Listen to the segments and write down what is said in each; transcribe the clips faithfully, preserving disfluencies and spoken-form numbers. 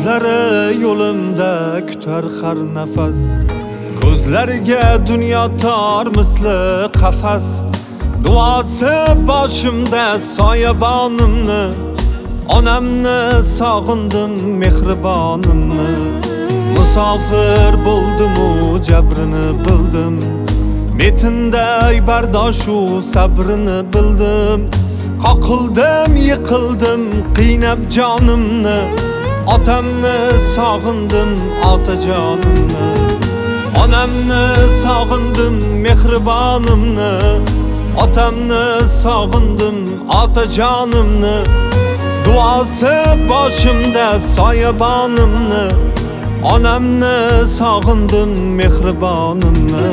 izlari yo'limda kutar har nafas. Ko'zlariga dunyo tor misli qafas. Duosi boshimda soyabonimni, onamni sog'indim mehribonimni. Musofir bo'ldim-u jabrini bildim, metinday bardoshu sabrini bildim. Qoqildim, yiqildim qiynab jonimni, otamni sog'indim otajonimni. Onamni sog'indim mehribonimni, otamni sog'indim otajonimni. Duosi boshimda soyabonimni, onamni sog'indim mehribonimni.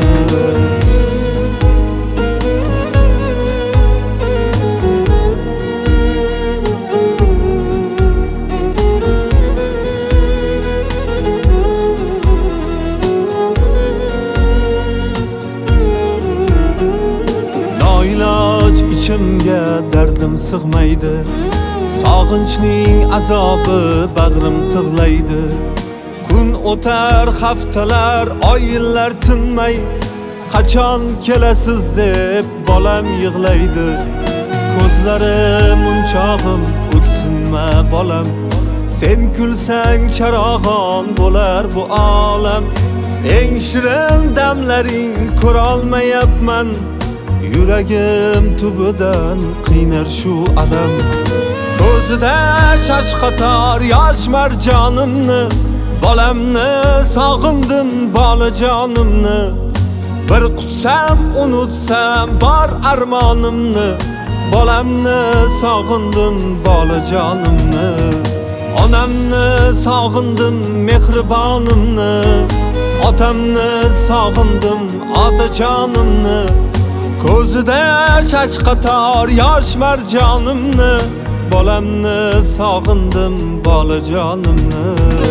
Noiloj ichimga dardim sig'maydi, sog'inchning azobi bag'rim tig'laydi. Kun o'tar, haftalar, oylar tinmay, qachon kelasiz deb bolam yig'laydi. Ko'zlarim munchog'im, o'ksinma bolam, sen kulsang charog'on bo'lar bu olam. Eng shirin damlaring ko'rolmayapman, yuragim tubidan qiynar shu alam. Ko'zida shashqator yosh marjonimni, bolamni sog'indim bolajonimni. Bir qutsam unutsam bor armonimni, bolamni sog'indim bolajonimni. Onamni sog'indim mehribonimni, otamni sog'indim otajonimni. Ko'zida shashqator yosh marjonimni, bolamni sog'indim bolajonimni.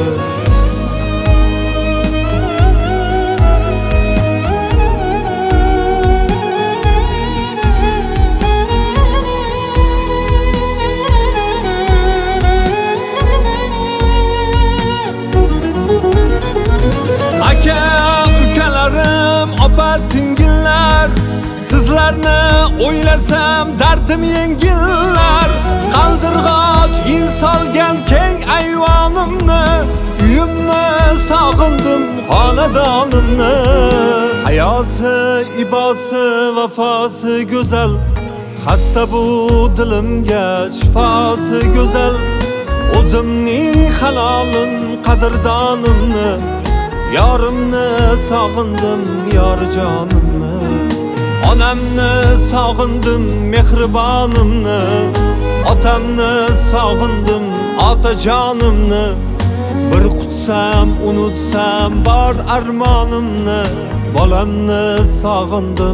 Aka, ukalarim, opa, singillar, sizlarni o'ylasam dardim yengillar. Qaldirg'och insolgan keng ayvonimni, uyimni sog'indim xonadonimni. Hayosi, ibosi, vafosi go'zal, xasta bu dilimga shifosi go'zal. O'zimning halolim, qadrdonimni, yorimni sog'indim yorjonimni. Onamni sog'indim mehribonimni, otamni sog'indim otajonimni. Bir qutsam unutsam bor armonimni, bolamni sog'indim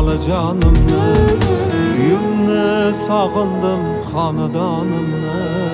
bolajonimni. Uyimni sog'indim xonadonimni.